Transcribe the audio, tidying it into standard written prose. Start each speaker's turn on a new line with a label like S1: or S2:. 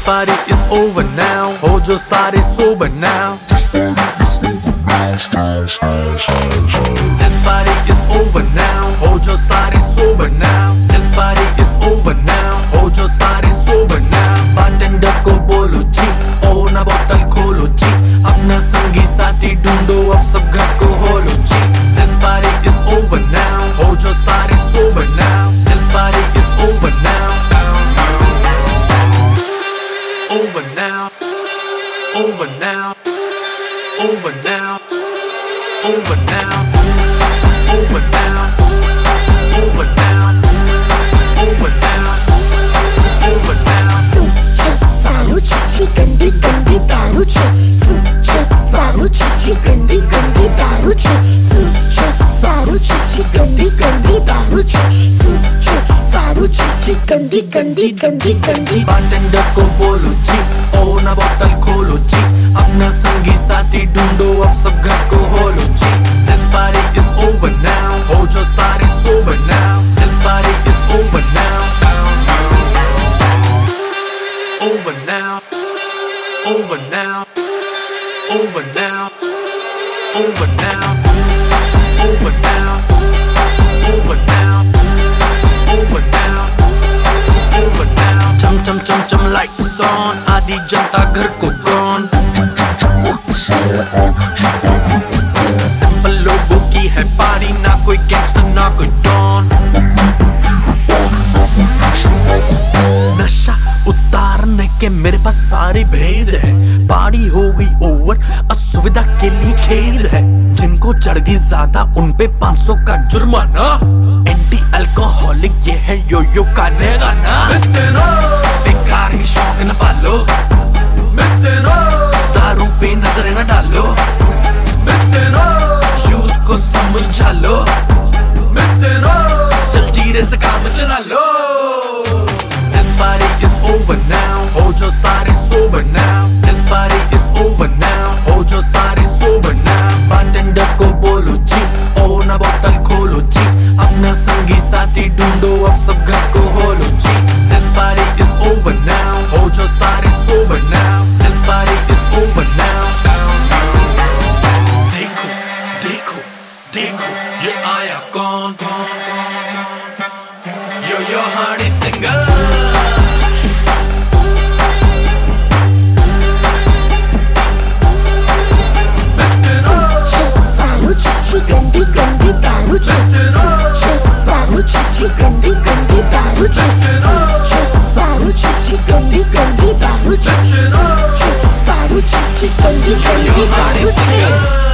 S1: party is over now, हो जो सारे sober now. This party is over now, हो जो सारे sober now. This party is over now, हो जो सारे sober now. Bartender को बोलो जी, ओ ना बोतल खोलो जी, अपना संगी साथी ढूंढो, अब सब घर को होलो जी. This party is over now, हो जो सारे sober now. This party is over now. Over now, over now, over now, over now, over now, over now, over now, over now.
S2: सूचे सारू चिची गंदी गंदी दारू छे, सूचे सारू चिची गंदी गंदी दारू छे, सूचे सारू चिची गंदी गंदी दारू छे, सूचे सारू चिची गंदी गंदी गंदी गंदी.
S1: बार्टेंडर को बोलो जी, ओ ना बोतल खोलो जी, अपना संगी साथी ढूंढो, अब सब घर को होलो जी. This party is over now, हो जो सारे sober now. This party is over now. Over now, over now, over now, over now, over now, over now, over now, over now. Chum chum chum chum lights on, आधी जनता घर को gone. Simple लोगों की है पारी, ना कोई gangster ना कोई डॉन. नशा उतारने के मेरे पास सारे भेद है, पार्टी हो गई ओवर, असुविधा के लिए खेद है. जिनको चढ़ गई ज्यादा उन पे 500 का जुर्माना. एंटी अल्कोहलिक ये है यो यो खाने का ना. बेकार की शौक न पालो, दारू पे नजर न डालो, यूथ को समझा लो, जलजीरे से काम चला लो. This party is over now, हो जो सारे sober now. This party is over now, हो जो सारे sober now. Bartender को बोलो जी, ओ ना बोतल खोलो जी, अपना संगी साथी ढूंढो, अब सब घर को होलो जी. This party is over now, हो जो सारे sober now. This party is over now. देखो देखो देखो ये आया कौन, यो हार्डी सिंगर.
S2: गंदी गंदी दारू छे, सूचे सारू चिची गंदी गंदी दारू छे, सूचे सारू चिची गंदी गंदी दारू छे, सूचे सारू चिची गंदी गंदी दारू छे.